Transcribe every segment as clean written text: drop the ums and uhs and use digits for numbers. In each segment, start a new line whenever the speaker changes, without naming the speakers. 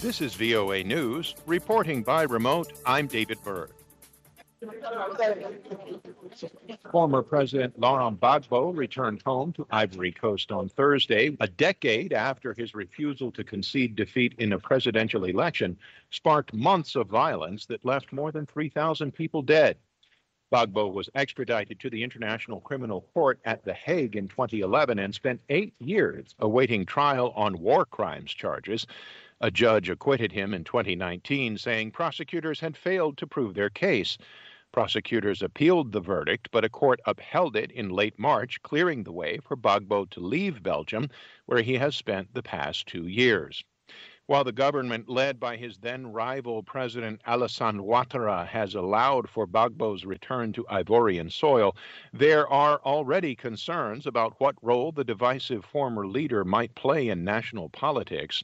This is VOA News. Reporting by remote, I'm David Byrd. Former President Laurent Gbagbo returned home to Ivory Coast on Thursday, a decade after his refusal to concede defeat in a presidential election sparked months of violence that left more than 3,000 people dead. Gbagbo was extradited to the International Criminal Court at The Hague in 2011 and spent 8 years awaiting trial on war crimes charges. A judge acquitted him in 2019, saying prosecutors had failed to prove their case. Prosecutors appealed the verdict, but a court upheld it in late March, clearing the way for Gbagbo to leave Belgium, where he has spent the past 2 years. While the government led by his then-rival President Alassane Ouattara has allowed for Gbagbo's return to Ivorian soil, there are already concerns about what role the divisive former leader might play in national politics.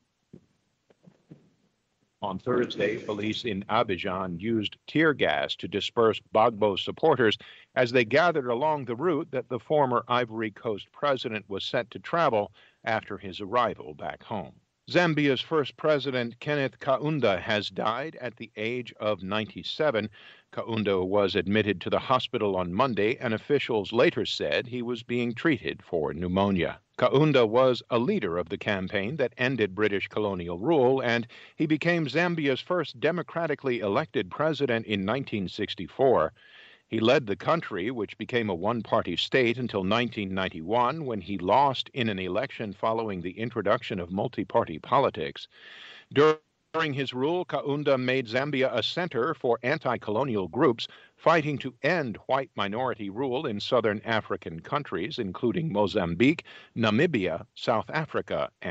On Thursday, police in Abidjan used tear gas to disperse Gbagbo's supporters as they gathered along the route that the former Ivory Coast president was set to travel after his arrival back home. Zambia's first president, Kenneth Kaunda, has died at the age of 97. Kaunda was admitted to the hospital on Monday, and officials later said he was being treated for pneumonia. Kaunda was a leader of the campaign that ended British colonial rule, and he became Zambia's first democratically elected president in 1964. He led the country, which became a one-party state, until 1991, when he lost in an election following the introduction of multi-party politics. During his rule, Kaunda made Zambia a center for anti-colonial groups fighting to end white minority rule in southern African countries, including Mozambique, Namibia, South Africa,